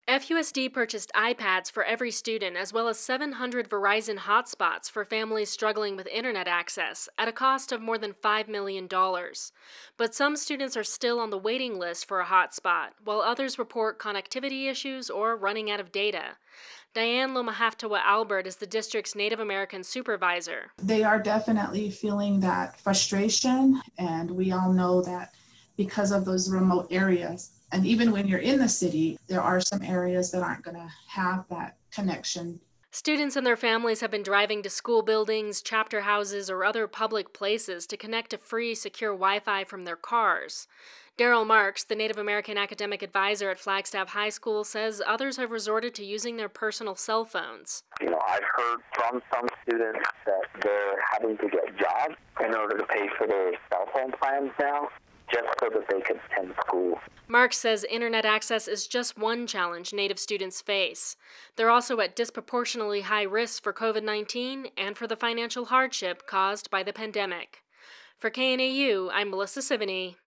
FUSD purchased iPads for every student as well as 700 Verizon hotspots for families struggling with internet access at a cost of more than $5 million. But some students are still on the waiting list for a hotspot, while others report connectivity issues or running out of data. Diane Lomahaftawa Albert is the district's Native American supervisor. They are definitely feeling that frustration, and we all know that because of those remote areas, and even when you're in the city, there are some areas that aren't going to have that connection. Students and their families have been driving to school buildings, chapter houses, or other public places to connect to free, secure Wi-Fi from their cars. Daryl Marks, the Native American academic advisor at Flagstaff High School, says others have resorted to using their personal cell phones. I've heard from some students that they're having to get jobs in order to pay for their cell phone plans now, just so that they can attend school. Marks says internet access is just one challenge Native students face. They're also at disproportionately high risk for COVID-19 and for the financial hardship caused by the pandemic. For KNAU, I'm Melissa Sivany.